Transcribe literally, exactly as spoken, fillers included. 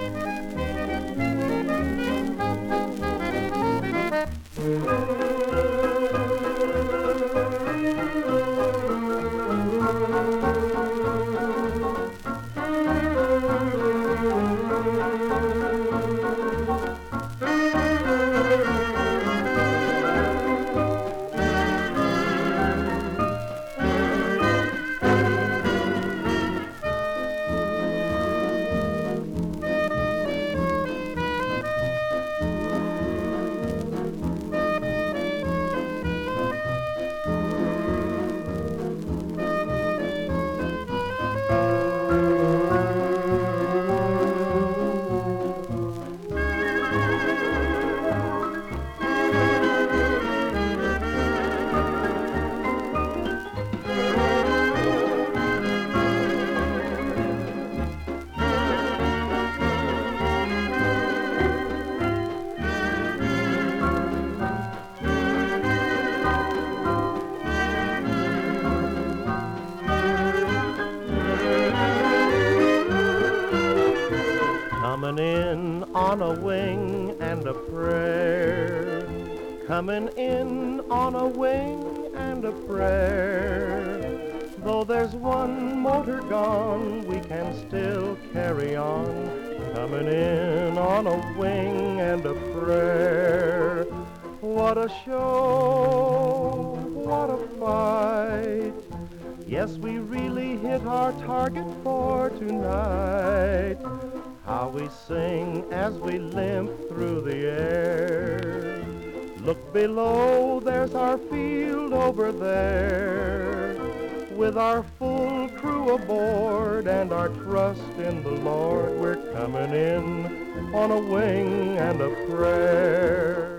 Coming in on a wing and a prayer, coming in on a wing and a prayer. Though there's one motor gone, we can still carry on. Coming in on a wing and a prayer. What a show, what a fight. Yes, we really hit our target for tonight. How we sing as we limp through the air. Look below, there's our field over there. With our full crew aboard and our trust in the Lord, we're coming in on a wing and a prayer.